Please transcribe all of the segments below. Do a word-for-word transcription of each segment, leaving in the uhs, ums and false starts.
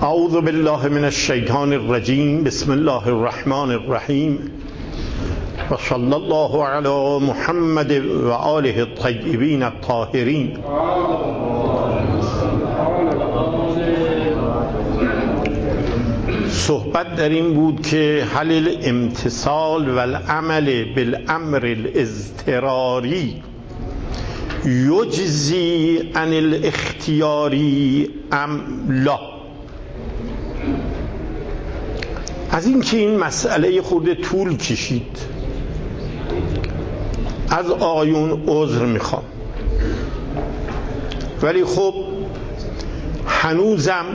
اعوذ بالله من الشیطان الرجیم. بسم الله الرحمن الرحیم و صلی الله علی محمد و آله الطیبین الطاهرین. صحبت در این بود که هل الامتثال و العمل بالامر الاضطراری یجزی عن الاختیاری ام لا. از این که این مسئله خود طول کشید از آقایون عذر میخوام، ولی خب هنوزم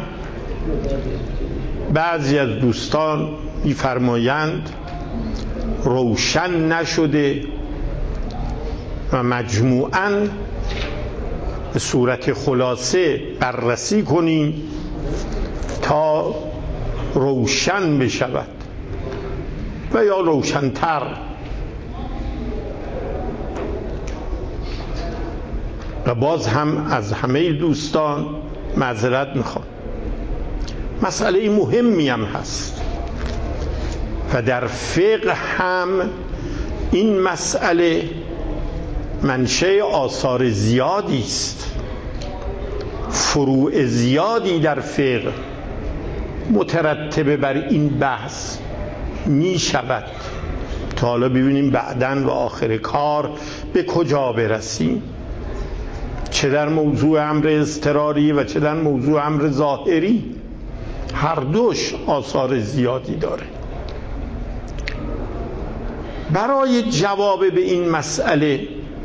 بعضی از دوستان میفرمایند روشن نشده و مجموعاً به صورت خلاصه بررسی کنیم تا روشن بشود و یا روشن‌تر. و باز هم از همه دوستان معذرت میخوام. مسئله مهمی هم هست و در فقه هم این مسئله منشأ آثار زیادی است، فروع زیادی در فقه مترتب بر این بحث می شود تا حالا ببینیم بعداً و آخر کار به کجا برسیم، چه در موضوع امر اضطراری و چه در موضوع امر ظاهری. هر دوش آثار زیادی داره. برای جواب به این مسئله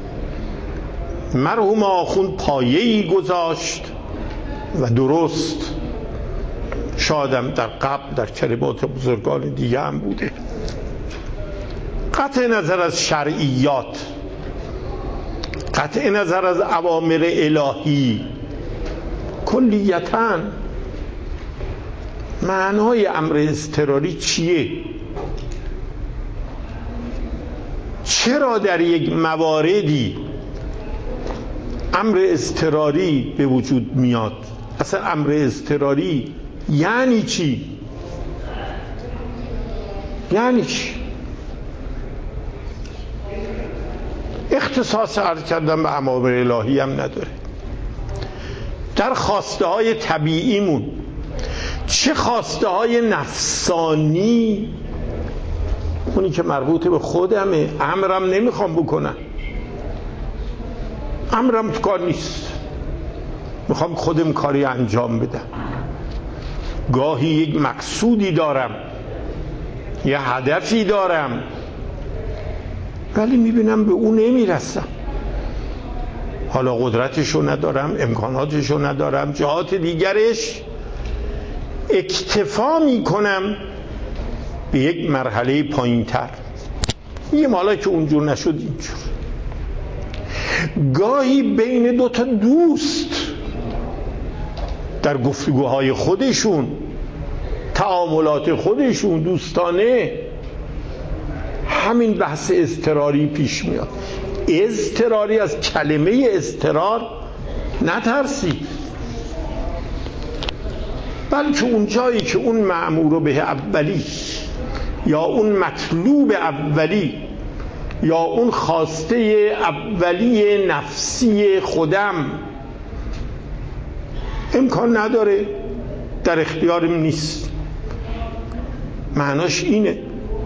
مرحوم آخوند پایه‌ای گذاشت و درست، شادم در قبل در کلمات بزرگان دیگه هم بوده. قطع نظر از شرعیات، قطع نظر از اوامر الهی، کلیتاً معنای امر اضطراری چیه؟ چرا در یک مواردی امر اضطراری به وجود میاد؟ اصلا امر اضطراری یعنی چی؟ یعنی چی؟ اختصاص عرض کردم به اوامر الهی هم نداره. در خواسته های طبیعیمون چه خواسته های نفسانی، اونی که مربوط به خودمه، امرم نمیخوام بکنم، امرم تو کار نیست، میخوام خودم کاری انجام بدم. گاهی یک مقصودی دارم، یه هدفی دارم، ولی میبینم به اون نمیرسم، حالا قدرتشو ندارم، امکاناتشو ندارم، جهات دیگرش اکتفا میکنم به یک مرحله پایین تر. یه مالا که اونجور نشد اینجور. گاهی بین دو تا دوست در گفتگوهای خودشون، تعاملات خودشون دوستانه، همین بحث اضطراری پیش میاد. اضطراری، از کلمه اضطرار نترسید، بلکه اون جایی که اون مأمور به اولی یا اون مطلوب اولی یا اون خواسته اولی نفسی خودم امکان نداره، در اختیارم نیست، معناش اینه.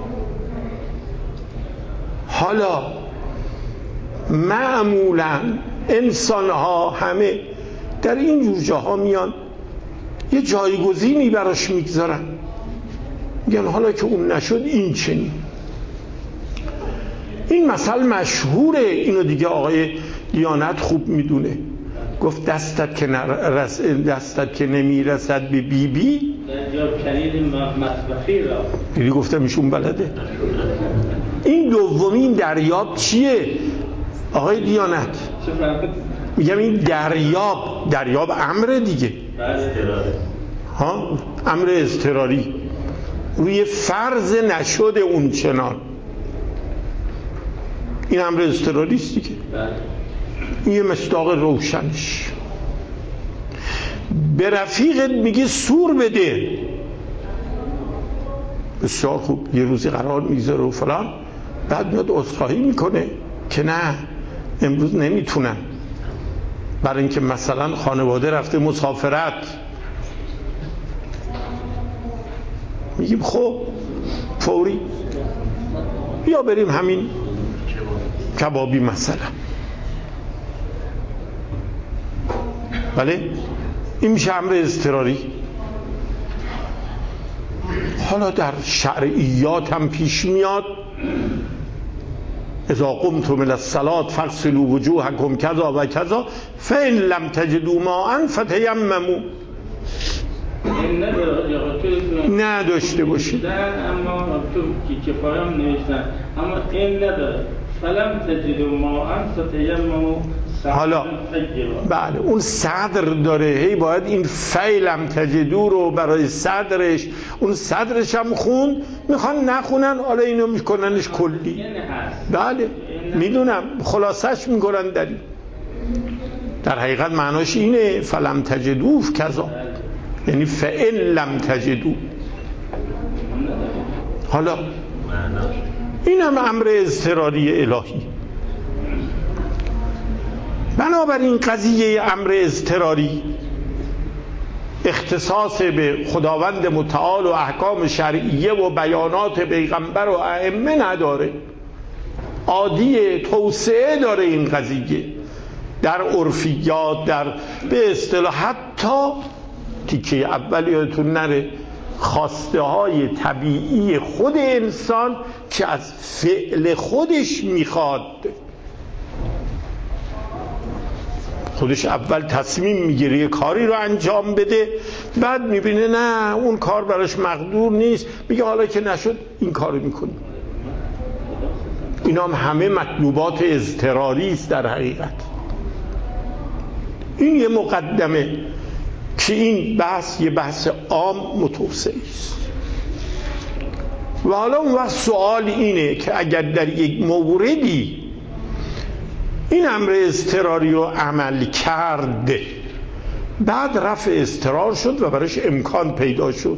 حالا معمولا انسان ها همه در این جور جاها میان یه جایگزینی براش میگذارن، میگن حالا که اون نشد این چنین. این مثل مشهوره، اینو دیگه آقای دیانت خوب میدونه. گفت دستت که نرس دستت که نمیرسد به بی بی دریاب کنید مطبخی را. دیدی گفتم ایشون بلده. این دومین دریاب چیه آقای دیانت؟ میگم این دریاب، دریاب امر دیگه، ها، امر اضطراری روی فرض نشده اون چنان، این امر اضطراری است دیگه. این یه مصداق روشنش. به رفیقت میگی سور بده، بسیار خوب، یه روزی قرار میذاره و فلان، بعد میاد عذرخواهی میکنه که نه امروز نمیتونم، برای اینکه مثلا خانواده رفته مسافرت. میگیم خب فوری بیا بریم همین کبابی مثلا. بله این میشه امر اضطراری. حالا در شرعیات هم پیش میاد اذا قمتم الى الصلاة فاغسلوا وجوهکم کذا و کذا فإن لم تجدوا ماء فتیمموا. نداشته باشید اما تو که کفایم نوشتن اما این نداره فلم تجدوا ماء فتیمموا. حالا بله اون صدر داره، هی باید این فعلم تجدو رو برای صدرش، اون صدرش هم خون، میخوان نخونن حالا اینو میکننش کلی. بله میدونم خلاصش میکنن در این. در حقیقت معناش اینه فلم تجدو کذا، یعنی فعل لم تجدو. حالا این هم امر اضطراری الهی. بنابراین قضیه امر اضطراری اختصاص به خداوند متعال و احکام شرعیه و بیانات پیغمبر و ائمه نداره، عادی توسعه داره این قضیه در عرفیات، در به اصطلاح حتی تیکه اول یادتون نره خواسته های طبیعی خود انسان که از فعل خودش میخواد، خودش اول تصمیم میگیره یه کاری رو انجام بده، بعد میبینه نه اون کار براش مقدور نیست، میگه حالا که نشد این کارو میکنیم. اینا هم همه مطلوبات اضطراری است در حقیقت. این یه مقدمه که این بحث یه بحث عام متوسعی است. و حالا اون وقت سوال اینه که اگر در یک موردی این امر اضطراری رو عمل کرد، بعد رفع اضطرار شد و براش امکان پیدا شد،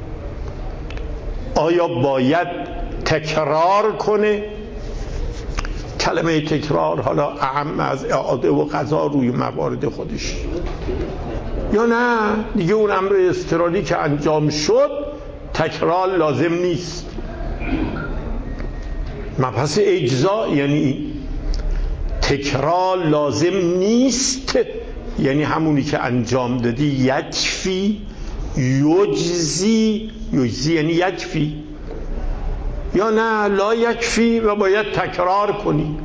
آیا باید تکرار کنه؟ کلمه تکرار حالا اهم از اعاده و قضا روی موارد خودش، یا نه دیگه اون امر اضطراری که انجام شد تکرار لازم نیست. مبحث اجزا یعنی تکرار لازم نیست، یعنی همونی که انجام دادی یکفی، یجزی، یجزی یعنی یکفی، یا نه لا یکفی و باید تکرار کنی.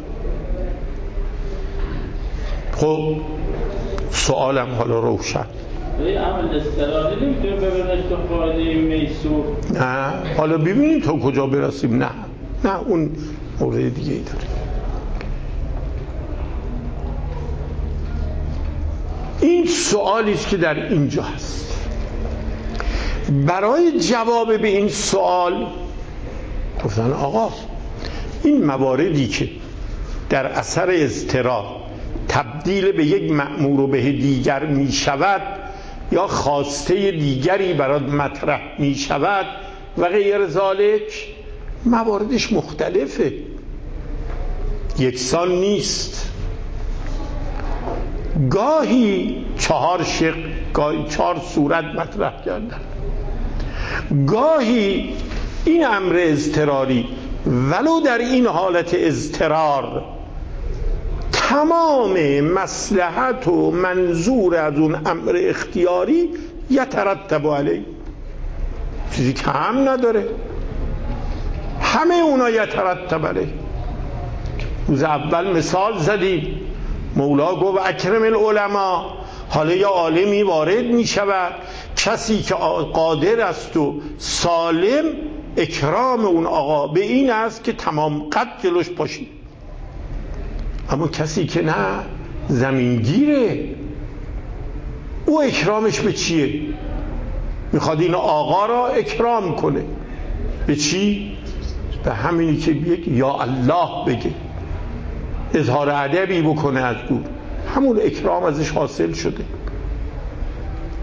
خب سوالم حالا روشن. عمل اضطراری نمیتونه ببرنش تو قاعده میسور؟ نه حالا ببینیم تا کجا برسیم. نه نه اون مورد دیگه ای داره. این سوالی است که در اینجا هست. برای جواب به این سوال گفتن آقا این مواردی که در اثر اضطرار تبدیل به یک مأمور و به دیگر می شود یا خواسته دیگری برات مطرح می شود و غیر ذالک، مواردش مختلفه، یکسان نیست. گاهی چهار شق، گاهی چهار صورت مطرح کردن، گاهی این امر اضطراری ولو در این حالت اضطرار تمام مصلحت و منظور از اون امر اختیاری یترتب علیه، چیزی که هم نداره، همه اونا یترتب علیه. روز اول مثال زدیم، مولا گفت اکرم العلماء. حالا یا عالمی وارد می شود، کسی که قادر است و سالم، اکرام اون آقا به این است که تمام قد جلوش پاشید. اما کسی که نه زمینگیره، او اکرامش به چیه؟ میخواد این آقا را اکرام کنه به چی؟ به همینی که یک یا الله بگه، اظهار ادبی بکنه از دور، همون اکرام ازش حاصل شده.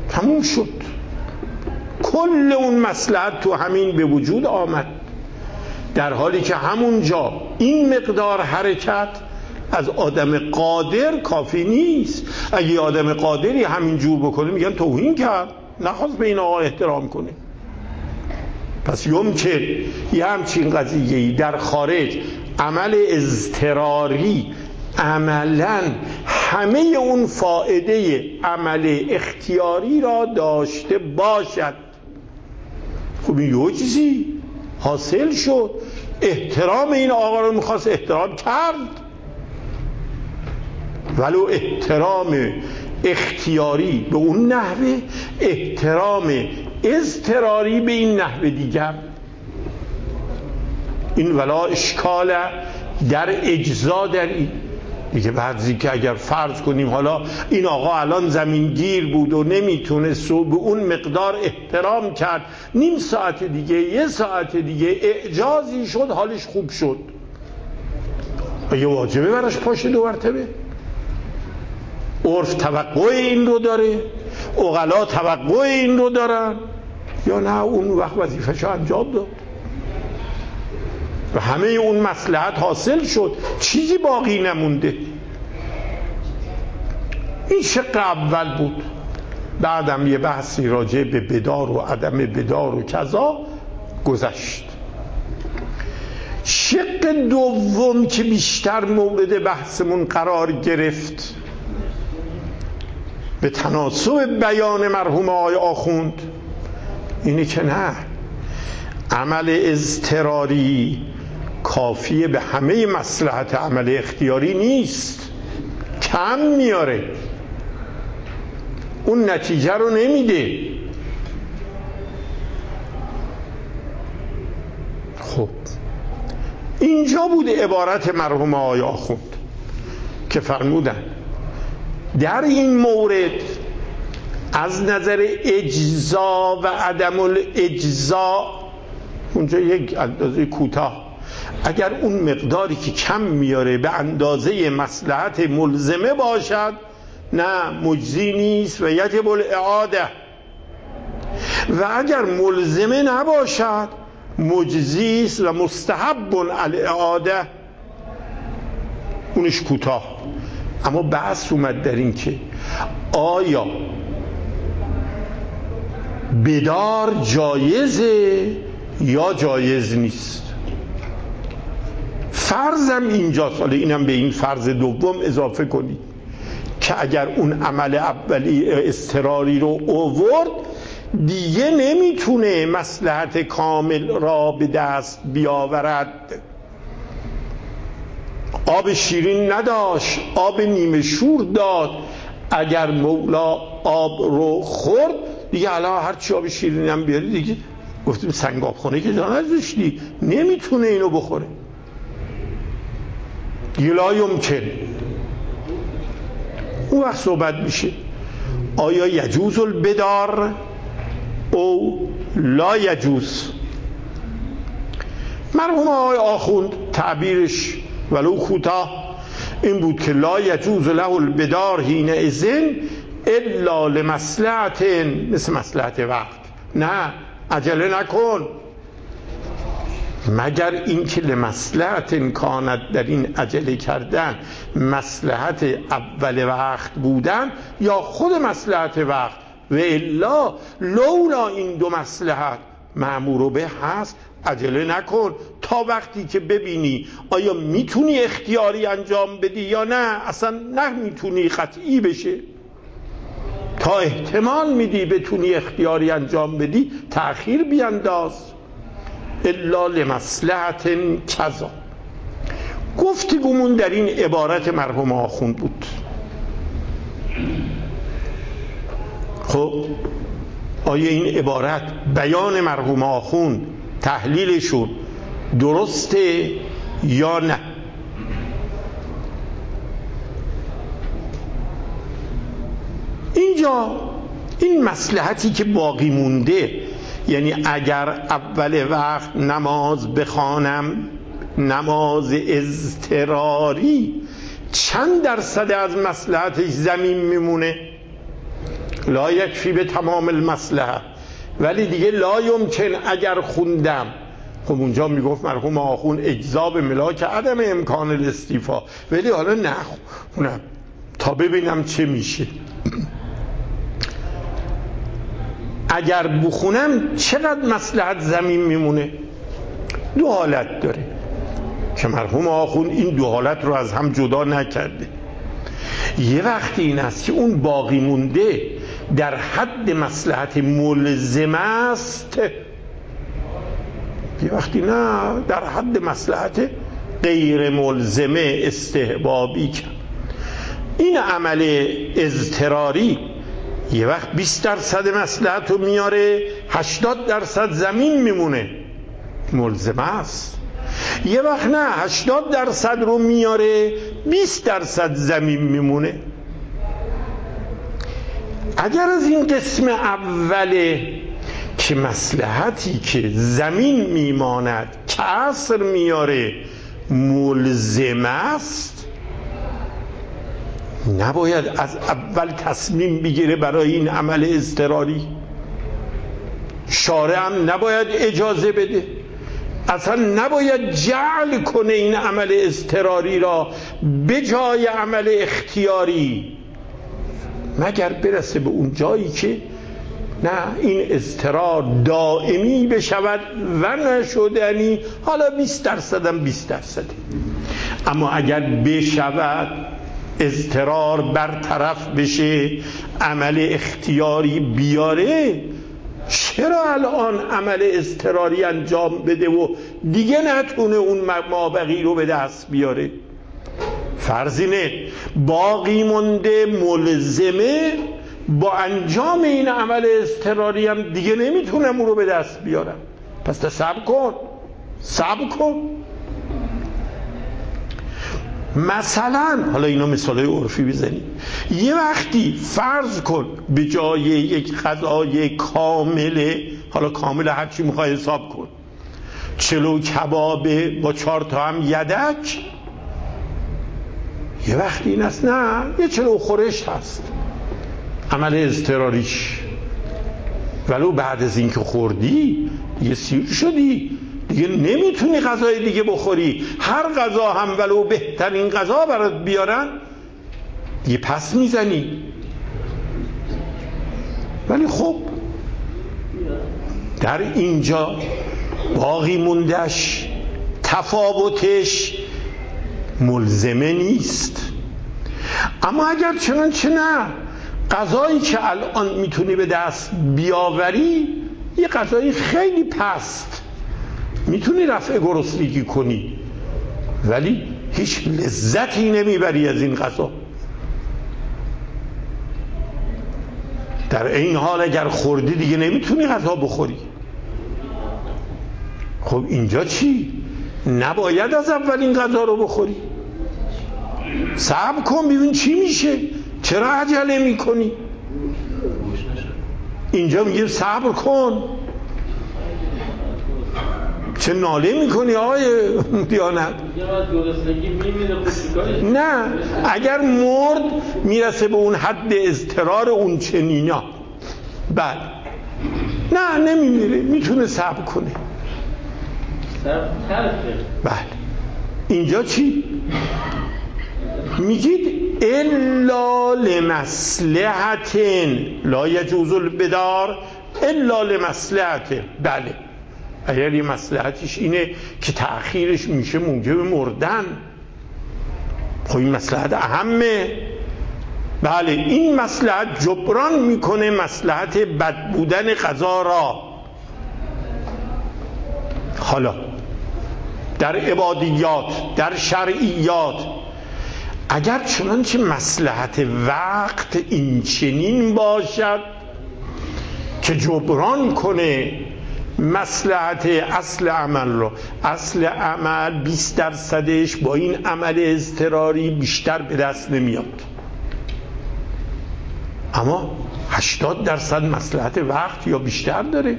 تموم شد. کل اون مصلحت تو همین به وجود آمد، در حالی که همونجا این مقدار حرکت از آدم قادر کافی نیست. اگه آدم قادری همین جور بکنه میگن توهین کرد، نخواست به این آقا احترام کنه. پس یمکن یه همچین قضیه‌ای در خارج عمل اضطراری عملاً همه اون فائده عمل اختیاری را داشته باشد. خب این یه چیزی حاصل شد، احترام این آقا رو میخواست احترام کرد، ولو احترام اختیاری به اون نحوه، احترام اضطراری به این نحوه دیگر. این ولا اشکال در اجزا در این دیگه. بعضی که اگر فرض کنیم حالا این آقا الان زمین گیر بود و نمیتونست به اون مقدار احترام کرد، نیم ساعت دیگه یه ساعت دیگه اعجازی شد، حالش خوب شد، یه واجبه براش پاشه دو مرتبه؟ عرف توقع این رو داره؟ عقلا توقع این رو دارن؟ یا نه اون وقت وظیفه‌شو انجام داد و همه اون مصلحت حاصل شد، چیزی باقی نمونده. این شق اول بود. بعدم یه بحثی راجع به بدار و عدم بدار و کذا گذشت. شق دوم که بیشتر مورد بحثمون قرار گرفت به تناسب بیان مرحوم آقای آخوند اینه که نه، عمل اضطراری کافیه به همه مصلحت عمل اختیاری نیست، کم میاره، اون نتیجه رو نمیده. خب اینجا بود عبارت مرحوم آقای آخوند که فرمودن در این مورد از نظر اجزا و عدم الاجزا، اونجا یک اندازه کوتاه، اگر اون مقداری که کم میاره به اندازه مصلحت ملزمه باشد نه مجزی نیست و یجب الاعاده، و اگر ملزمه نباشد مجزی است و مستحب الاعاده، اونش کوتاه. اما بحث اومد در این که آیا بدار جایزه یا جایز نیست. فرضم اینجاست، حالا اینم به این فرض دوم اضافه کنید که اگر اون عمل اولی اضطراری رو اوورد دیگه نمیتونه مصلحت کامل را به دست بیاورد، آب شیرین نداشت، آب نیمه شور داد، اگر مولا آب رو خورد دیگه الان هر چی آب شیرین هم بیاری دیگه گفتیم سنگاب خونه که جا نذاشتی، نمیتونه اینو بخوره. لا یمکن. اون وقت صحبت میشه آیا یجوز البدار او لا یجوز. مرحوم آقای آخوند تعبیرش ولو کوتاه این بود که لا یجوز له البدار حین اذن الا لمصلحت، مثل مصلحت وقت، نه عجله نکن مگر اینکه لمصلحت کانت، در این عجله کردن مصلحت اول وقت بودن یا خود مصلحت وقت، و الا لولا این دو مصلحت مأمور به هست عجله نکن تا وقتی که ببینی آیا میتونی اختیاری انجام بدی یا نه، اصلا نه میتونی قطعی بشه، تا احتمال میدی بتونی اختیاری انجام بدی تأخیر بینداز. الا لمصلحت کذا. گفتگومون در این عبارت مرحوم آخوند بود. خب آیا این عبارت بیان مرحوم آخوند تحلیلشون درسته یا نه؟ اینجا این مصلحتی که باقی مونده، یعنی اگر اول وقت نماز بخوانم، نماز اضطراری، چند درصد از مصلحتش زمین میمونه؟ لا یکفی به تمام المصلحه، ولی دیگه لا یمکن اگر خوندم. خب اونجا میگفت مرحوم آخوند اجزا به ملاک عدم امکان الاستیفا، ولی حالا نخونم تا ببینم چه میشه. اگر بخونم چقدر مصلحت زمین میمونه؟ دو حالت داره که مرحوم آخوند این دو حالت رو از هم جدا نکرده. یه وقتی این است که اون باقی مونده در حد مصلحت ملزم است، یه وقتی نه در حد مصلحت غیر ملزمه استحبابی کرد. این عمل اضطراری یه وقت بیست درصد مصلحت رو میاره، هشتاد درصد زمین میمونه، ملزمه است. یه وقت نه هشتاد درصد رو میاره، بیست درصد زمین میمونه. اگر از این قسم اوله که مصلحتی که زمین میماند کسر میاره ملزم است، نباید از اول تصمیم بگیره برای این عمل اضطراری. شارع هم نباید اجازه بده، اصلا نباید جعل کنه این عمل اضطراری را به جای عمل اختیاری، مگر برسه به اون جایی که نه این اضطرار دائمی بشود و نشدنی، حالا بیست درصد هم بیست درصد. اما اگر بشود اضطرار برطرف بشه، عمل اختیاری بیاره، چرا الان عمل اضطراری انجام بده و دیگه نتونه اون مابقی رو به دست بیاره؟ فرض اینه باقی مونده ملزمه، با انجام این عمل اضطراری هم دیگه نمیتونم اون رو به دست بیارم، پس تا صبر کن صبر کن. مثلا حالا اینا مثالای عرفی بزنیم، یه وقتی فرض کن به جای یک غذای کامل، حالا کامل هرچی میخوای حساب کن، چلو کباب با چهار تا هم یدک، یه وقتی این است نه یه چلو خورش هست عمل اضطراریش، ولو بعد از اینکه خوردی دیگه سیر شدی، دیگه نمیتونی غذای دیگه بخوری، هر غذا هم ولو بهترین غذا برات بیارن دیگه پس میزنی. ولی خب در اینجا باقی موندش تفاوتش ملزمه نیست. اما اگر چنانچه نه غذایی که الان میتونی به دست بیاوری یه غذای خیلی پست، میتونی رفع گرسنگی کنی ولی هیچ لذتی نمیبری از این غذا، در این حال اگر خوردی دیگه نمیتونی غذا بخوری. خب اینجا چی؟ نباید از اول این غذا رو بخوری، صبر کن ببین چی میشه، چرا عجله میکنی؟ اینجا میگه صبر کن. چه ناله میکنی آقای دیانت؟ نه اگر مرد میرسه به اون حد اضطرار اون چنینا، بعد نه نمیمیره، میتونه صبر کنه. بله اینجا چی؟ میگید الا لمصلحت لا یجوز البدار الا لمصلحت. بله اگر یه مصلحتش اینه که تأخیرش میشه موجب مردن، خب این مصلحت اهمه. بله این مصلحت جبران میکنه مصلحت بد بودن غذا را. حالا در عبادیات، در شرعیات، اگر چنانچه مصلحت وقت این چنین باشد که جبران کنه مصلحت اصل عمل رو، اصل عمل بیست درصدش با این عمل اضطراری بیشتر به دست نمیاد، اما هشتاد درصد مصلحت وقت یا بیشتر داره،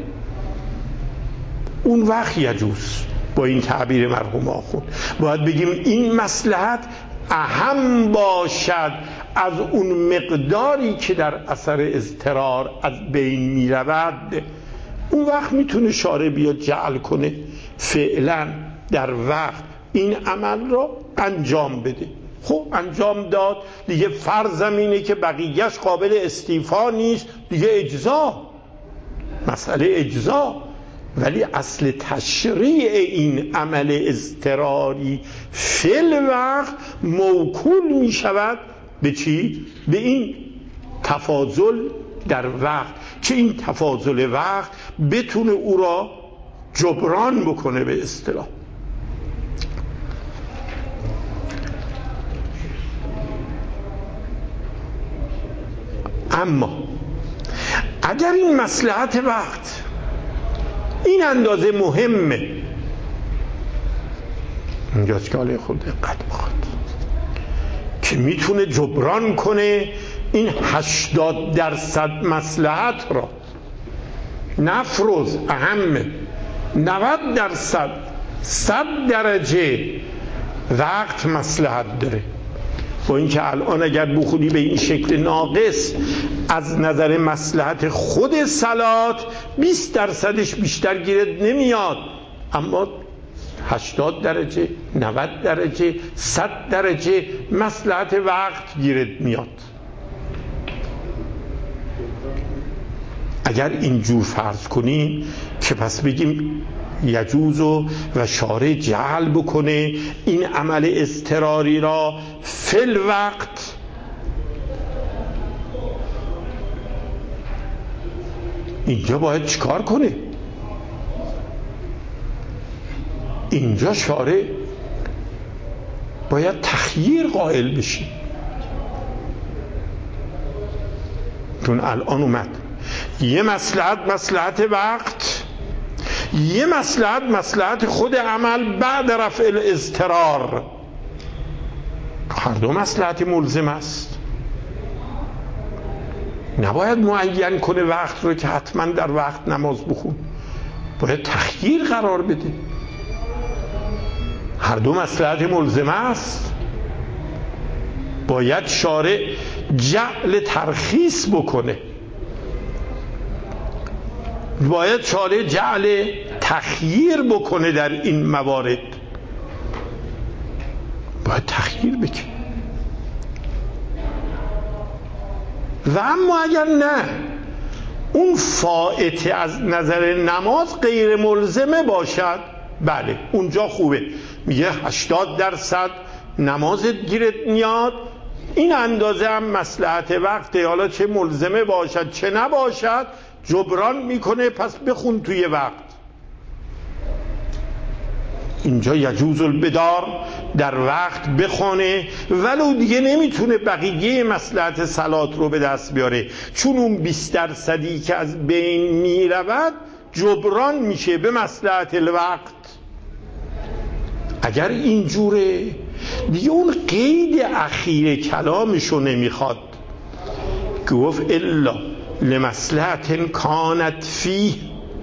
اون وقت یجوز. با این تعبیر مرحوم آخوند باید بگیم این مصلحت اهم باشد از اون مقداری که در اثر اضطرار از بین می رود، اون وقت میتونه شارع بیاد جعل کنه فعلا در وقت این عمل را انجام بده. خب انجام داد دیگه، فرضم اینه که بقیهش قابل استیفا نیست دیگه، اجزا، مسئله اجزا. ولی اصل تشریع این عمل اضطراری فی الوقت موکول می شود به چی؟ به این تفاضل در وقت، که این تفاضل وقت بتونه او را جبران بکنه به اصطلاح. اما اگر این مصلحت وقت این اندازه مهمه، اینجاست که حالا خود دقت بخواد که میتونه جبران کنه این هشتاد درصد مصلحت را، نفرض اهمه نود درصد صد درجه وقت مصلحت داره. با اینکه الان اگر بخونی به این شکل ناقص از نظر مصلحت خود صلات بیست درصدش بیشتر گیرت نمیاد، اما هشتاد درجه، نود درجه، صد درجه مصلحت وقت گیرت میاد. اگر اینجور فرض کنیم که پس بگیم یجوزو و شارع جعل بکنه این عمل اضطراری را فی الوقت، اینجا باید چیکار کنه؟ اینجا شارع باید تخییر قائل بشی، چون الان اومد یه مصلحت مصلحت وقت، یه مصلحت مصلحت خود عمل بعد رفع الاضطرار، هر دو مصلحت ملزم است. نباید معین کنه وقت رو که حتما در وقت نماز بخون، باید تخییر قرار بده. هر دو مصلحت ملزم است، باید شارع جعل ترخیص بکنه، باید شارع جعل تخییر بکنه در این موارد، باید تخییر بکنه. و اما اگر نه اون فائته از نظر نماز غیر ملزمه باشد، بله اونجا خوبه، میگه هشتاد درصد نمازت گیرت میاد، این اندازه هم مصلحت وقته، حالا چه ملزمه باشد چه نباشد جبران میکنه، پس بخون توی وقت. اینجا یجوز البدار در وقت بخونه، ولو دیگه نمیتونه بقیه مصلحت صلات رو به دست بیاره، چون اون بیست درصدی که از بین میرود جبران میشه به مصلحت الوقت. اگر اینجوره دیگه اون قید اخیر کلامشو نمیخواد، گفت الا لمصلحت کانت فیه،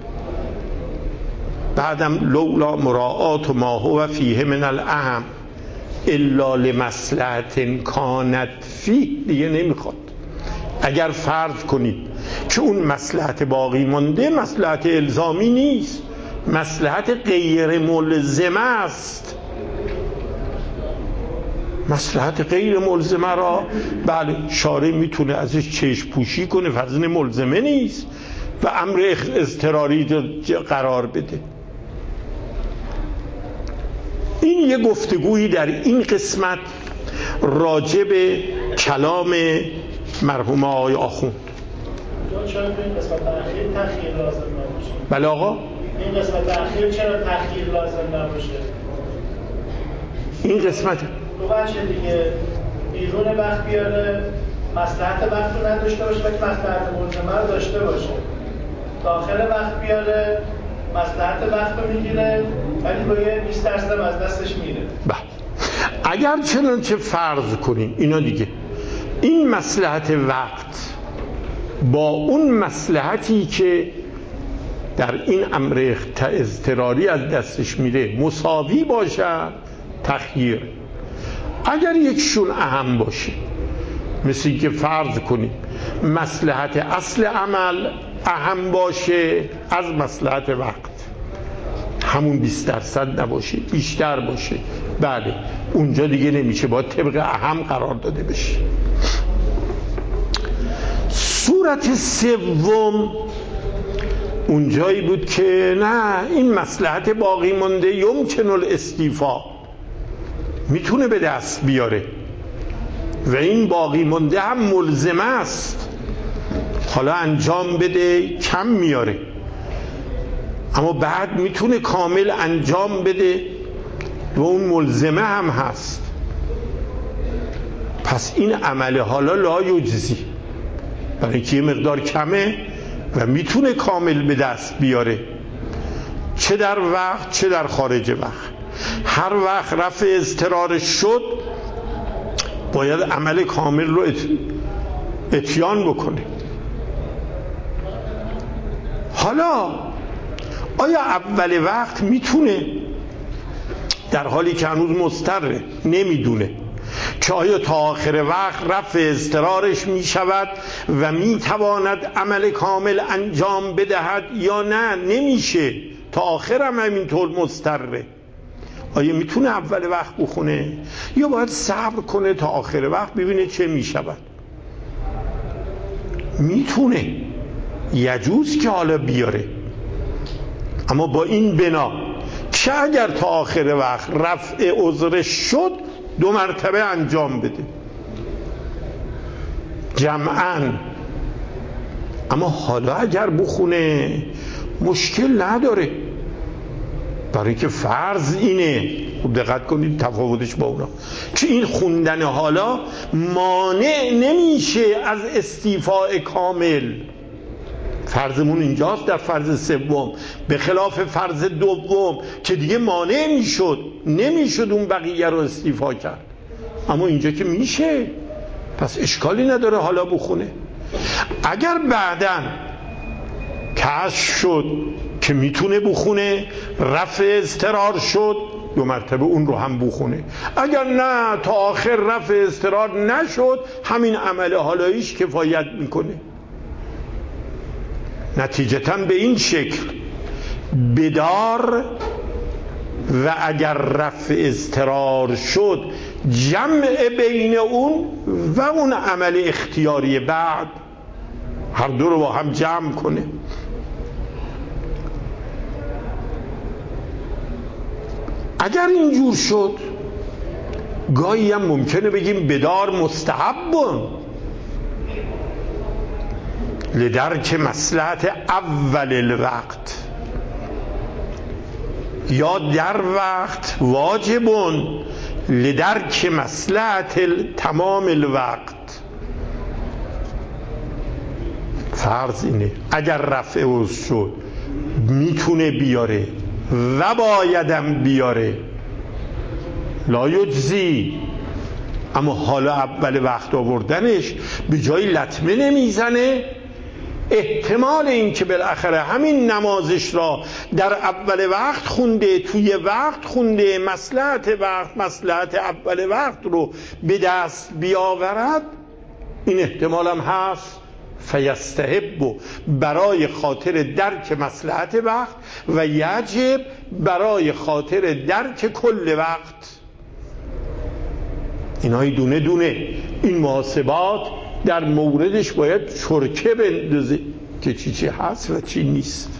بعدم لولا مراعات ما هو فیه من الاهم، الا لمصلحت کانت فیه دیگه نمیخواد. اگر فرض کنید که اون مصلحت باقی مانده مصلحت الزامی نیست، مصلحت غیر ملزمه است، مصلحت غیر ملزمه را بله شارع میتونه ازش چشم پوشی کنه، فرض ملزمه نیست و امر اضطراری قرار بده. این یه گفتگویی در این قسمت راجع به کلام مرحوم آقای آخوند. چرا این قسمت اخیر تخییر لازم نباشه؟ بله آقا، این قسمت اخیر چرا تخییر لازم نباشه؟ این قسمت دو بچه دیگه بیرون وقت بیاره، مصلحت وقت رو نداشته باشه ولی مصلحت ملزمه رو داشته باشه، داخل وقت بیاره مصلحت وقت رو میگیره ولی با یه بیست درصد از دستش میره. بله اگر چنانچه فرض کنیم اینا دیگه این مصلحت وقت با اون مصلحتی که در این امر اضطراری از دستش میره مساوی باشه تخییر. اگر یکشون اهم باشه مثل که فرض کنیم مصلحت اصل عمل اهم باشه از مصلحت وقت، همون بیست درصد نباشه، بیشتر باشه، بله اونجا دیگه نمیشه، باید طبق اهم قرار داده بشه. صورت سوم اونجایی بود که نه، این مصلحت باقی مانده یمکن الاستیفا، میتونه به دست بیاره و این باقی مانده هم ملزم است، حالا انجام بده کم میاره اما بعد میتونه کامل انجام بده و اون ملزمه هم هست. پس این عمل حالا لا یجزی، برای اینکه یه مقدار کمه و میتونه کامل به دست بیاره، چه در وقت چه در خارج وقت. هر وقت رفع اضطرارش شد باید عمل کامل رو اتیان بکنه. حالا آیا اول وقت میتونه، در حالی که هنوز مضطره نمیدونه که آیا تا آخر وقت رفع اضطرارش میشود و میتواند عمل کامل انجام بدهد یا نه نمیشه، تا آخر هم همینطور مضطره، آیا میتونه اول وقت بخونه یا باید صبر کنه تا آخر وقت ببینه چه میشود؟ میتونه، یجوز که حالا بیاره، اما با این بنا که اگر تا آخر وقت رفع عذرش شد دو مرتبه انجام بده جمعاً. اما حالا اگر بخونه مشکل نداره، برای که فرض اینه، خوب دقت کنید تفاوتش با اونا، که این خوندن حالا مانع نمیشه از استیفاء کامل. فرضمون اینجاست در فرض سوم، به خلاف فرض دوم که دیگه مانع میشد، نمیشد اون بقیه رو استیفا کرد، اما اینجا که میشه، پس اشکالی نداره حالا بخونه. اگر بعداً کشف شد که میتونه بخونه، رفع اضطرار شد، دو مرتبه اون رو هم بخونه. اگر نه تا آخر رفع اضطرار نشد، همین عمل حالاییش کفایت میکنه. نتیجتاً به این شکل بدار و اگر رفع اضطرار شد جمع بین اون و اون عمل اختیاری بعد، هر دو رو با هم جمع کنه. اگر اینجور شد گاهی هم ممکنه بگیم بدار مستحبون لدرک مصلحت اول الوقت، یا در وقت واجبون لدرک مصلحت تمام الوقت. فرض اینه اگر رفع عذر شد میتونه بیاره و بایدم بیاره، لا یجزی، اما حالا اول وقت آوردنش به جای لطمه نمیزنه، احتمال این که بالاخره همین نمازش را در اول وقت خونده، توی وقت خونده، مصلحت وقت مصلحت اول وقت رو به دست بیاورد، این احتمال هم هست. فیستحب، برای خاطر درک مصلحت وقت، و یجب، برای خاطر درک کل وقت. اینای دونه دونه این محاسبات در موردش باید چرکه بندازه که چی چی هست و چی نیست.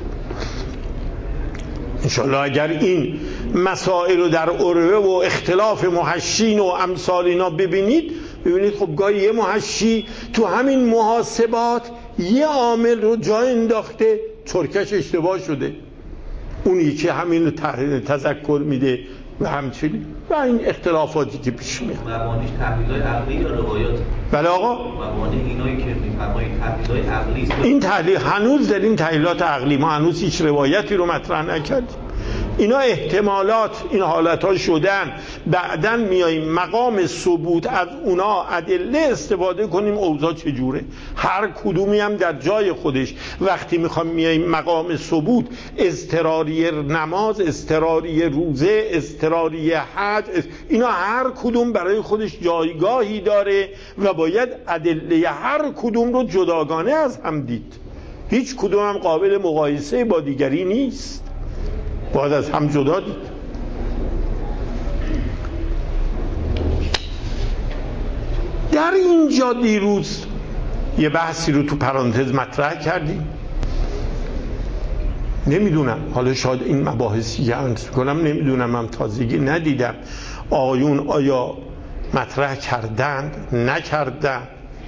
انشالله اگر این مسائل رو در عروه و اختلاف محشین و امثال اینا ببینید، ببینید خب گاهی یه محشی تو همین محاسبات یه عامل رو جا انداخته، چرکش اشتباه شده، اون یکی همین رو تذکر میده و همچنین، و این اختلافاتی که پیش میاد. مبانیش تحلیل‌های عقلی یا روایات؟ بله آقا، مبانی اینایی که میفرمایید تحلیل‌های عقلی است. این تحلیل هنوز در این تحلیلات عقلی ما هنوز هیچ روایتی رو مطرح نکردیم. اینا احتمالات، این حالت ها شدن، بعداً میاییم مقام ثبوت از اونا ادله استفاده کنیم اوضاع چجوره. هر کدومی هم در جای خودش. وقتی میخوام میاییم مقام ثبوت، اضطراری نماز، اضطراری روزه، اضطراری حج، اینا هر کدوم برای خودش جایگاهی داره و باید ادله هر کدوم رو جداگانه از هم دید. هیچ کدوم هم قابل مقایسه با دیگری نیست، باید از هم جدا دید. در اینجا دیروز یه بحثی رو تو پرانتز مطرح کردیم، نمیدونم حالا شاید این مباحثی که عرض کنم نمیدونم، من تازگی ندیدم آقایون آیا مطرح کردند نکردند.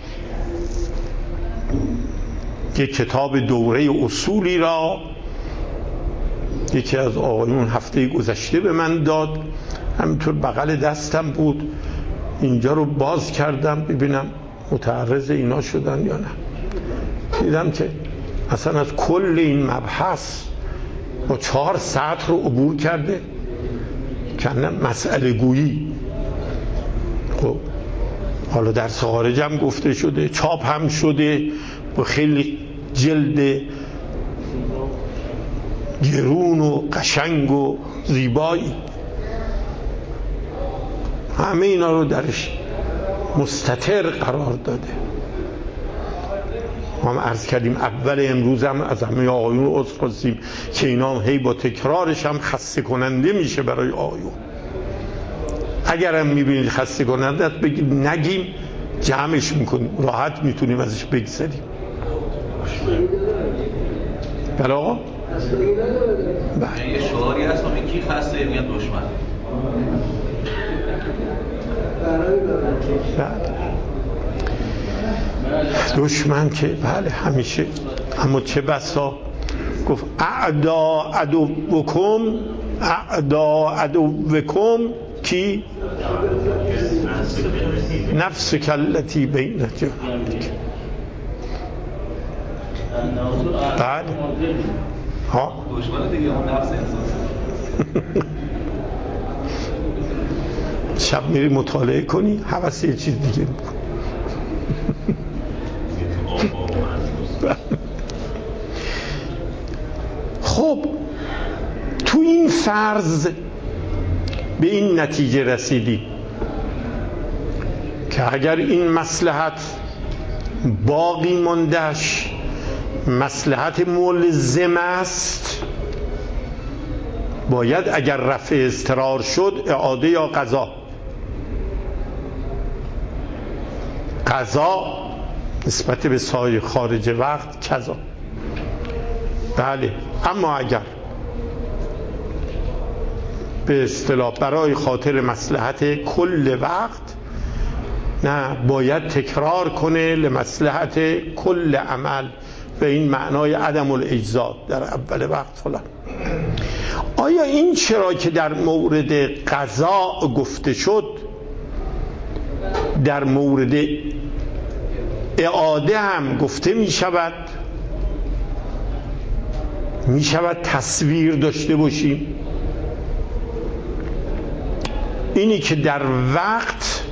یه کتاب دوره اصولی را یکی از آقایون هفته گذشته به من داد، همینطور بغل دستم بود، اینجا رو باز کردم ببینم متعرض اینا شدن یا نه. دیدم که اصلا از کل این مبحث با چهار سطر رو عبور کرده، کنه مسئله گویی. خب حالا در خارج هم گفته شده، چاپ هم شده با خیلی جلد گرون و قشنگ و زیبایی، همه اینا رو درش مستتر قرار داده. ما هم عرض کردیم اول امروز هم از همه آقایون عذر خواستیم که اینا هم هی با تکرارش هم خسته کننده میشه برای آقایون. اگر هم میبینید خسته کننده است بگید نگیم، جمعش میکنیم، راحت میتونیم ازش بگذریم. بله آقا؟ یه شعاری هست همین کی خسته میاد دشمن. دشمن که بله همیشه، اما چه بسا گفت اعدا عدوکم، اعدا عدوکم کی؟ نفس کلتی بین جنبک. بله ها دشمن دیگه اون نفس انسان. شب میری مطالعه کنی حوث یه چیز دیگه میکن. خب تو این فرض به این نتیجه رسیدی که اگر این مصلحت باقی ماندهش مصلحت ملزم است، باید اگر رفع اضطرار شد اعاده یا قضا. قضا نسبت به سایر خارج وقت قضا. بله، اما اگر به اصطلاح برای خاطر مصلحت کل وقت، نه، باید تکرار کنه لمصلحت کل عمل، به این معنای عدم الاجزاء در اول وقت فلان. آیا این چرا که در مورد قضا گفته شد در مورد اعاده هم گفته می شود؟ می شود تصویر داشته باشیم اینی که در وقت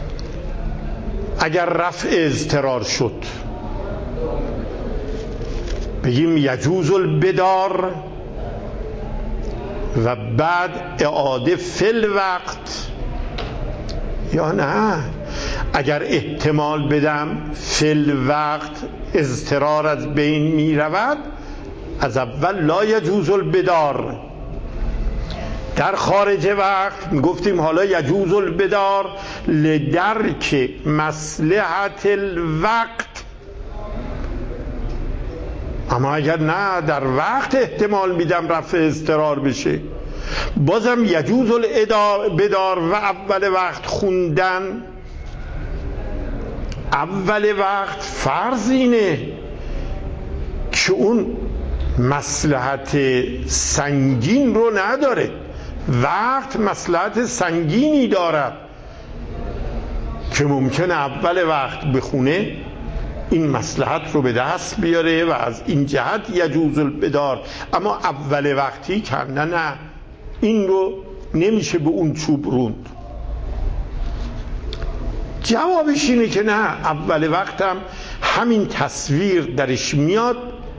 اگر رفع اضطرار شد بگیم یجوز البدار و بعد اعاده فل وقت، یا نه اگر احتمال بدم فل وقت اضطرار از بین می رود، از اول لا یجوز البدار. در خارج وقت گفتیم حالا یجوز البدار لدرک مصلحت الوقت. اما اگر نه در وقت احتمال میدم رفع اضطرار بشه، بازم یجوز البدار و اول وقت خوندن. اول وقت فرض اینه که اون مصلحت سنگین رو نداره، وقت مصلحت سنگینی دارد که ممکنه اول وقت بخونه این مصلحت رو به دست بیاره و از این جهت یجوز البدار. اما اول وقتی کنه نه، این رو نمیشه به اون چوب روند. جوابش اینه که نه، اول وقت هم همین تصویر درش میاد،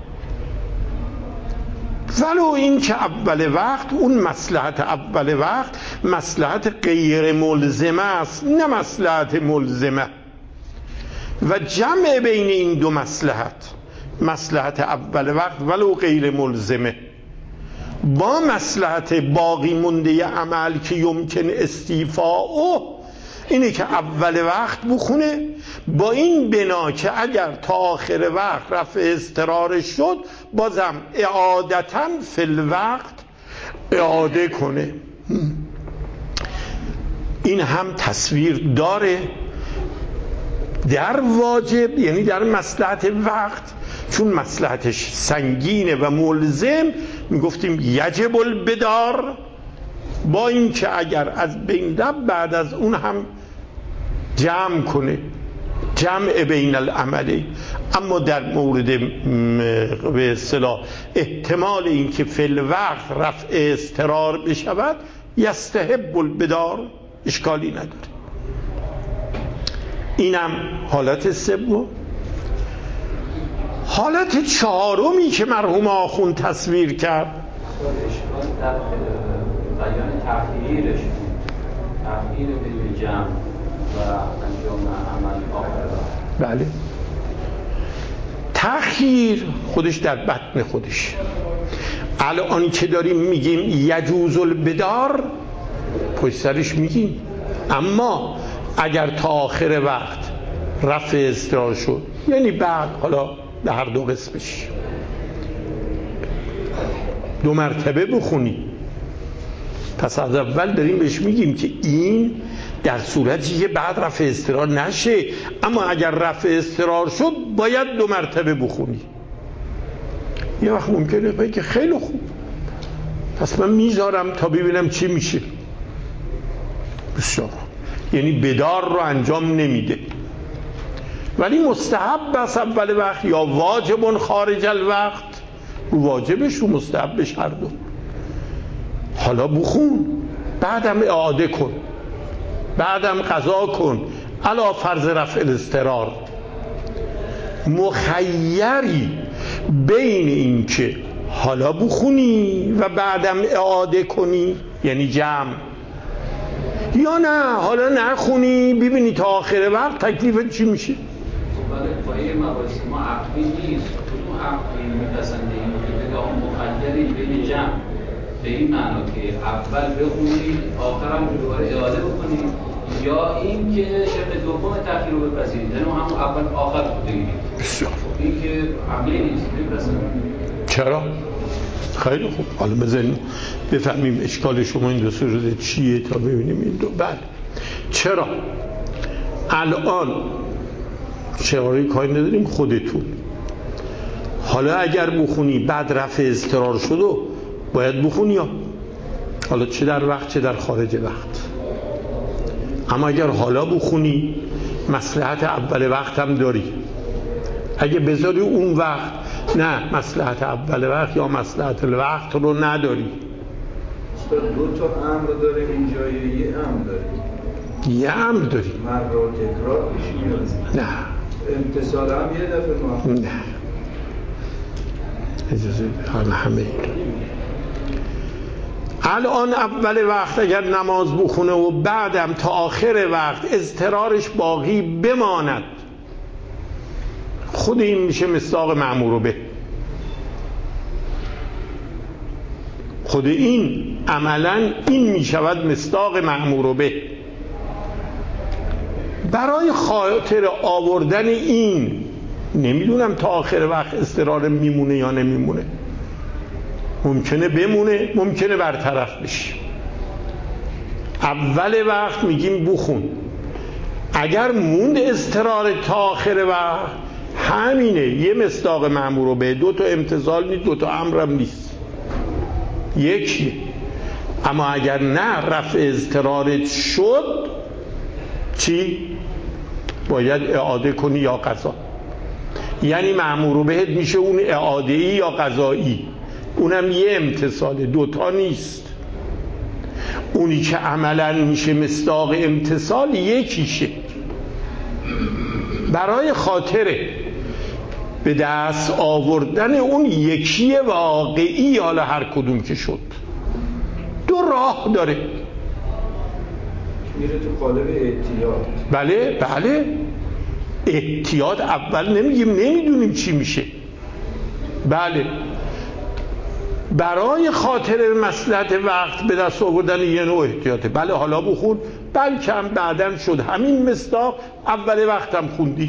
ولو این که اول وقت اون مصلحت اول وقت مصلحت غیر ملزمه است نه مصلحت ملزمه، و جمع بین این دو مصلحت، مصلحت اول وقت ولو غیر ملزمه با مصلحت باقی مونده عمل که یمکن استیفاءه، اینه که اول وقت بخونه با این بنا که اگر تا آخر وقت رفع اضطرارش شد بازم اعادتاً فی الوقت اعاده کنه. این هم تصویر داره در واجب، یعنی در مصلحت وقت، چون مصلحتش سنگینه و ملزم میگفتیم یجب البدار، با این که اگر از بین رفت بعد از اون هم جمع کنه، جمع بین العملی. اما در مورد به اصطلاح احتمال این که فی الوقت رفع اضطرار بشود یستحب البدار، اشکالی نداره. اینم حالت سوم. حالت چهارمی که مرحوم آخوند تصویر کرد، اشکال در بیان تأخیرش، تأخیر بین جمع و انجام عمل آخر. بله، تأخیر خودش در بطن خودش. الان که داریم میگیم یجوز البدار پشت سرش میگیم، اما اگر تا آخر وقت رفع اضطرار شد، یعنی بعد، حالا به هر دو قسمش دو مرتبه بخونی، پس از اول داریم بهش میگیم که این در صورتی که بعد رفع اضطرار نشه، اما اگر رفع اضطرار شد باید دو مرتبه بخونی. یه وقت ممکنه بگی که خیلی خوب، پس من میذارم تا ببینم چی میشه. بسیار، یعنی بدار رو انجام نمیده، ولی مستحب است اول وقت یا واجب خارج الوقت، رو واجبش رو مستحبش هر دو. حالا بخون، بعدم اعاده کن، بعدم قضا کن علی فرض رفع الاضطرار. مخیری بین این که حالا بخونی و بعدم اعاده کنی، یعنی جمع، یا نه حالا نخونی ببینی تا آخر وقت تکلیفت چی میشه. ولی پایه مباحث ما عقلی نیست. کدوم عقلی میپسنده این که بگه آن مخیری بین جمع، به این معنا که اول بخونی آخرم دوباره اعاده بکنی، یا این که شرط دوم تأخیر رو بپذیرید، یعنی همون اول آخر رو بگیرید. این که عقلی نیست، میپسنده. چرا؟ خیلی خوب، حالا بزنیم بفهمیم اشکال شما این دو صورت چیه تا ببینیم این دو. بله، چرا؟ الان چرایی کاری نداریم خودتون. حالا اگر بخونی بعد رفع اضطرار شد و باید بخونی، یا حالا چه در وقت چه در خارج وقت. اما اگر حالا بخونی مصلحت اول وقت هم داری، اگه بذاری اون وقت نه، مصلحت اول وقت یا مصلحت الوقت رو نداری. دو تا امر داریم اینجا، یه امر داریم، یه امر داریم، مرد و تکرار پیش میاد. نه امتصال هم یه دفعه ما نه اجازه همه همه الان اول وقت اگر نماز بخونه و بعدم تا آخر وقت اضطرارش باقی بماند، خود این میشه مصداق مأمور به. خود این عملا این میشود مصداق مأمور به. برای خاطر آوردن این نمیدونم تا آخر وقت اضطرار میمونه یا نمیمونه، ممکنه بمونه ممکنه برطرف بشه. اول وقت میگیم بخون، اگر موند اضطرار تا آخر وقت همینه، یه مصداق مأمور به، دو تا امتثال نیست، دو تا امرم نیست، یکیه. اما اگر نه رفع اضطرارت شد چی؟ باید اعاده کنی یا قضا. یعنی مأمور بهت میشه اون اعاده ای یا قضایی، اونم یه امتثال، دوتا نیست. اونی که عملا میشه مصداق امتصال یکیشه. برای خاطره به دست آوردن اون یکی واقعی، حالا هر کدوم که شد، دو راه داره. میره تو قالب احتیاط. بله بله، احتیاط اول نمیگیم نمیدونیم چی میشه. بله، برای خاطر مصلحت وقت به دست آوردن یه نوع احتیاطه. بله حالا بخون، بلکه هم بعدن شد همین مصداق اول وقتم خوندی.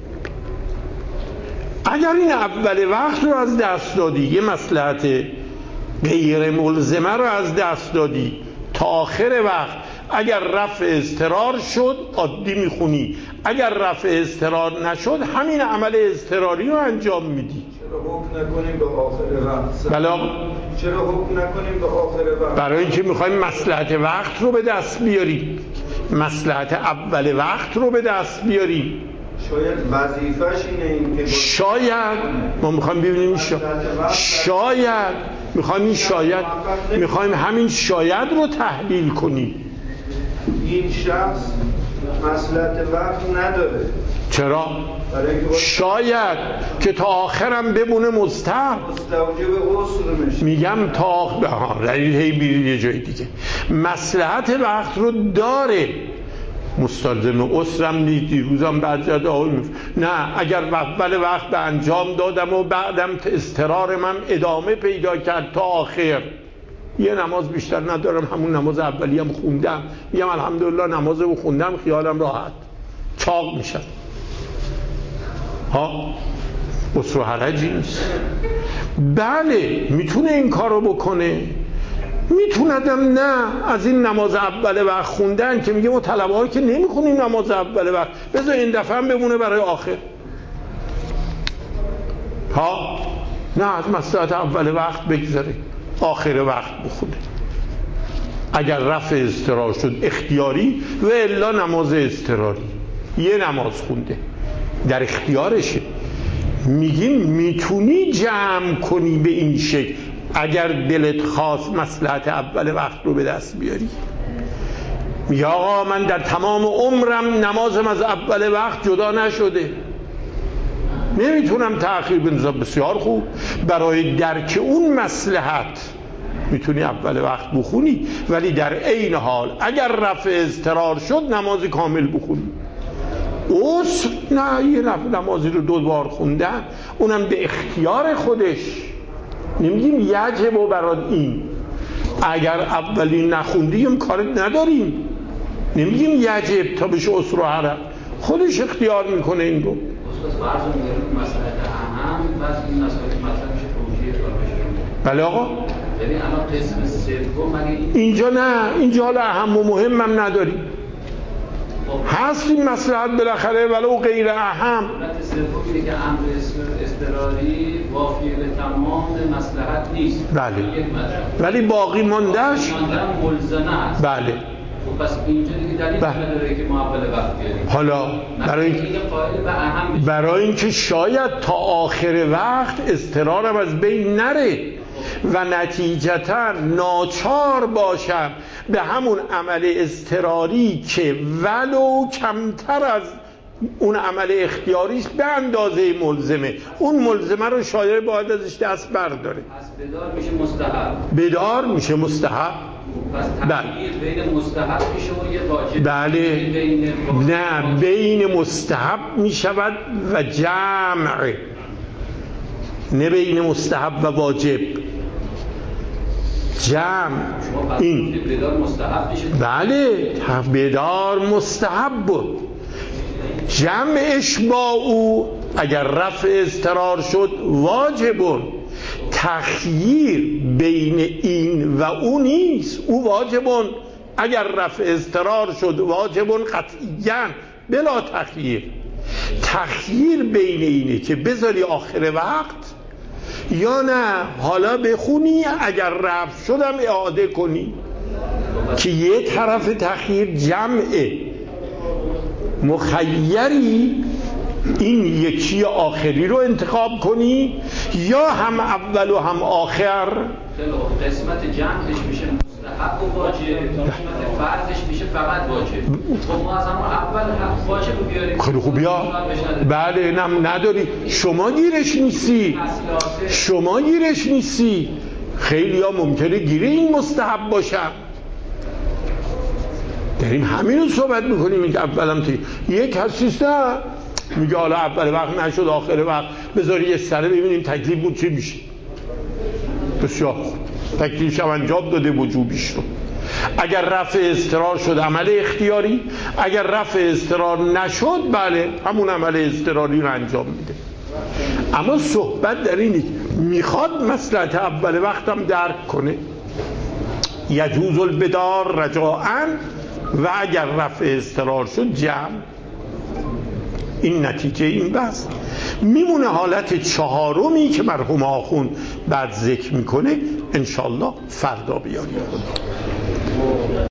اگر این اول وقت رو از دست دادی، یه مصلحت غیر ملزمه رو از دست دادی، تا آخر وقت اگر رفع اضطرار شد عادی میخونی، اگر رفع اضطرار نشد همین عمل اضطراری رو انجام میدی. چرا حکم نکنیم به آخر وقت؟ بله. چرا حکم نکنیم به آخر وقت؟ برای اینکه میخوایم مصلحت وقت رو به دست بیاریم، مصلحت اول وقت رو به دست بیاریم. شاید وظیفه‌ش اینه این که شاید ما میخوایم ببینیم شا... شاید میخوایم این شاید میخوایم همین شاید رو تحلیل کنیم. این شخص مصلحت وقت نداره. چرا؟ شاید که تا آخرم بمونه مستحب. مستوجب عسر میشه. میگم تا آخر ها هی بیرید یه جای دیگه. مصلحت وقت رو داره، مستلزم عسرم نیست. دیروزم بعد جد آقای میف... نه، اگر اول وقت به انجام دادم و بعدم اضطرار من ادامه پیدا کرد تا آخر، یه نماز بیشتر ندارم، همون نماز اولی هم خوندم، میگم الحمدلله نماز رو خوندم، خیالم راحت، چاق میشم. ها عسر و حرجی نیست. بله میتونه این کار رو بکنه، میتوندم نه از این نماز اول وقت خوندن که میگه ما طلبه هایی که نمیخونیم نماز اول وقت، بذار این دفعه هم بمونه برای آخر. ها نه، از مصلحت اول وقت بگذاره، آخر وقت بخونه. اگر رفع اضطرار شد اختیاری و الا نماز اضطراری، یه نماز خونده در اختیارشه. میگیم میتونی جمع کنی به این شکل اگر دلت خواست مصلحت اول وقت رو به دست بیاری. میگه آقا من در تمام عمرم نمازم از اول وقت جدا نشده، نمیتونم تأخیر بندازم. بسیار خوب، برای درک اون مصلحت میتونی اول وقت بخونی، ولی در عین حال اگر رفع اضطرار شد نماز کامل بخونی. عسر نه، یه نمازی رو دو بار خوندن، اونم به اختیار خودش. نمیگیم یجب و برات این، اگر اولی نخوندیم کارت نداریم. نمیگیم یجب تا بشه عسر و حرج، خودش اختیار میکنه این رو. استاد فرض می‌کنیم مسئله اهم بعد این مسئله مطلب میشه توجیه کار بشه. بله آقا، یعنی الان قسم سوم مگه اینجا نه، اینجا حالا اهم و مهمم نداریم. هست این مصلحت بالاخره ولو غیر اهم. علت سوم اینه که امر اضطراری وافی به تمام مصلحت نیست. بله. ولی باقی ماندهش ملزمه است. بله. خب پس اینجا دیگه دلیل نداره که ما اول وقت بیاریم. حالا برای این قائل به اهم بشه. برای اینکه شاید تا آخر وقت اضطرارم از بین نره و نتیجتا ناچار باشم به همون عمل اضطراری که ولو کمتر از اون عمل اختیاریش به اندازه ملزمه، اون ملزمه رو شایع باید ازش دست برداره. پس بدار میشه مستحب. بدار میشه مستحب. پس تغییر بین مستحب میشه و یه واجب. بله. بین نه، بین مستحب میشود و جمع، نه بین مستحب و واجب. جمع این بدار مستحب میشه. بله، بدار مستحب بود، جمعش با او اگر رفع اضطرار شد واجبون. تخییر بین این و او نیست، او واجبون اگر رفع اضطرار شد واجبون قطعیاً بلا تخییر. تخییر بین اینه که بذاری آخر وقت یا نه حالا بخونی، اگر رفع شدم اعاده کنی، که یه طرف تخییر جمعه. مخیری این یکی آخری رو انتخاب کنی یا هم اول و هم آخر. خیلی خوب. قسمت جمعش میشه مستحب و واجب، قسمت فرضش میشه فقط واجب. خب ما از همون اول واجب بیاریم. خیلی خوب بیا. بله نم نداری. شما گیرش نیستی. شما گیرش نیستی. خیلی ها ممکنه گیره این مستحب باشن. داریم همین رو صحبت میکنیم. این اولم تی یک هستیست نه میگه حالا اول وقت نشد آخر وقت بذاری یه سره ببینیم تکلیف بود چی میشه. بسیار خوب. تکلیفش هم انجام داده وجوبیش رو. اگر رفع اضطرار شد عمل اختیاری، اگر رفع اضطرار نشد بله همون عمل اضطراری رو انجام میده. اما صحبت در اینه میخواد مصلحت اول وقتم درک کنه. یجوز البدار رجاءً و اگر رفع اضطرار شد جمع. این نتیجه این بحث. میمونه حالت چهارمی که مرحوم آخوند بعد ذکر میکنه انشالله فردا بیاریم.